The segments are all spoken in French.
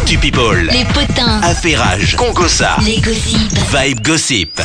Actu People, les potins, affairage, congossa, les gossips. Vibe Gossip.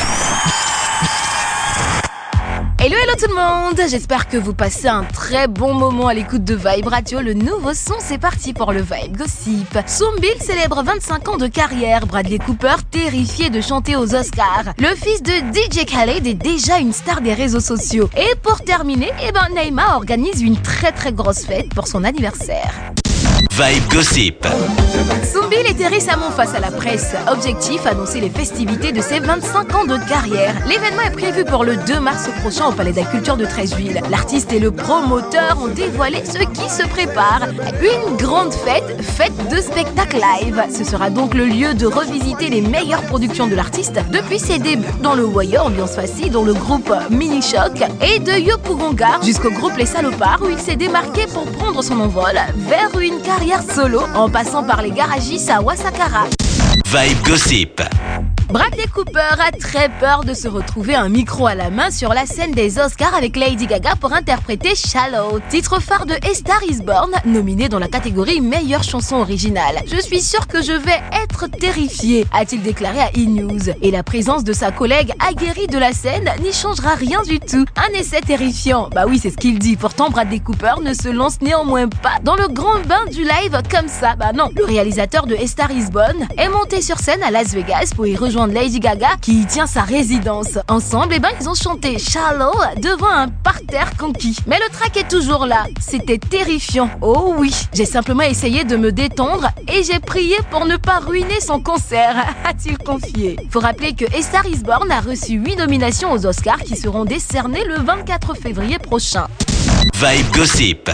Hello tout le monde, j'espère que vous passez un très bon moment à l'écoute de Vibe Radio. Le nouveau son, c'est parti pour le Vibe Gossip. Soombill célèbre 25 ans de carrière. Bradley Cooper terrifié de chanter aux Oscars. Le fils de DJ Khaled est déjà une star des réseaux sociaux. Et pour terminer, Neymar organise une très grosse fête pour son anniversaire. Vibe Gossip. Soombill était récemment face à la presse. Objectif, annoncer les festivités de ses 25 ans de carrière. L'événement est prévu pour le 2 mars prochain au Palais de la Culture de Treichville. L'artiste et le promoteur ont dévoilé ce qui se prépare. Une grande fête de spectacle live. Ce sera donc le lieu de revisiter les meilleures productions de l'artiste depuis ses débuts dans le Wire, ambiance facile, dans le groupe Mini Shock, et de Yopougonga jusqu'au groupe Les Salopards où il s'est démarqué pour prendre son envol vers une carrière solo en passant par les garagistes à Wasakara. Vibe Gossip. Bradley Cooper a très peur de se retrouver un micro à la main sur la scène des Oscars avec Lady Gaga pour interpréter Shallow, titre phare de A Star Is Born, nominé dans la catégorie meilleure chanson originale. Je suis sûr que je vais être terrifié, a-t-il déclaré à E-News. Et la présence de sa collègue aguerrie de la scène n'y changera rien du tout. Un essai terrifiant, bah oui c'est ce qu'il dit. Pourtant Bradley Cooper ne se lance néanmoins pas dans le grand bain du live comme ça. Bah non, le réalisateur de A Star Is Born est monté sur scène à Las Vegas pour y rejoindre Lady Gaga qui y tient sa résidence. Ensemble, ils ont chanté Shallow devant un parterre conquis. Mais le track est toujours là. C'était terrifiant. Oh oui, j'ai simplement essayé de me détendre et j'ai prié pour ne pas ruiner son concert, a-t-il confié. Faut rappeler que A Star Is Born a reçu 8 nominations aux Oscars qui seront décernées le 24 février prochain. Vibe Gossip.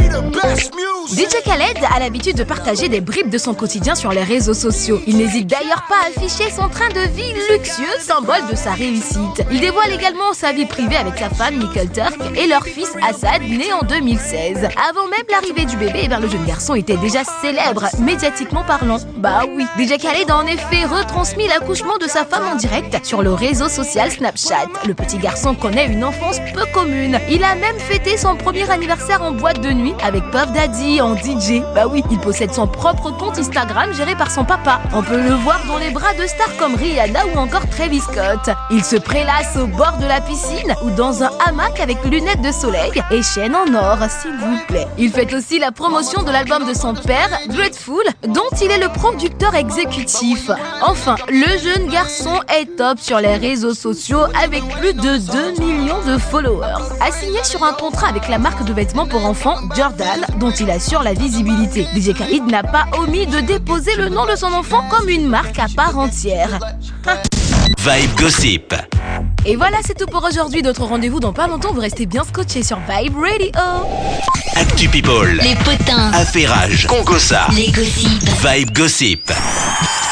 DJ Khaled a l'habitude de partager des bribes de son quotidien sur les réseaux sociaux. Il n'hésite d'ailleurs pas à afficher son train de vie luxueux, symbole de sa réussite. Il dévoile également sa vie privée avec sa femme Nicole Turk et leur fils Assad, né en 2016. Avant même l'arrivée du bébé, le jeune garçon était déjà célèbre, médiatiquement parlant. Bah oui, DJ Khaled a en effet retransmis l'accouchement de sa femme en direct sur le réseau social Snapchat. Le petit garçon connaît une enfance peu commune. Il a même fêté son premier anniversaire en boîte de nuit avec Puff Daddy en DJ. Bah oui, il possède son propre compte Instagram géré par son papa. On peut le voir dans les bras de stars comme Rihanna ou encore Travis Scott. Il se prélasse au bord de la piscine ou dans un hamac avec lunettes de soleil et chaîne en or, s'il vous plaît. Il fait aussi la promotion de l'album de son père, Grateful, dont il est le producteur exécutif. Enfin, le jeune garçon est top sur les réseaux sociaux avec plus de 2 millions de followers. Assigné sur un contrat avec la marque de vêtements pour enfants Jordan, dont il assure la visibilité. DJ Khaled n'a pas omis de déposer le nom de son enfant comme une marque à part entière. Vibe Gossip. Et voilà, c'est tout pour aujourd'hui. D'autres rendez-vous dans pas longtemps. Vous restez bien scotchés sur Vibe Radio. Actu People, Les potins, affairage, congossa, les gossips. Vibe Gossip.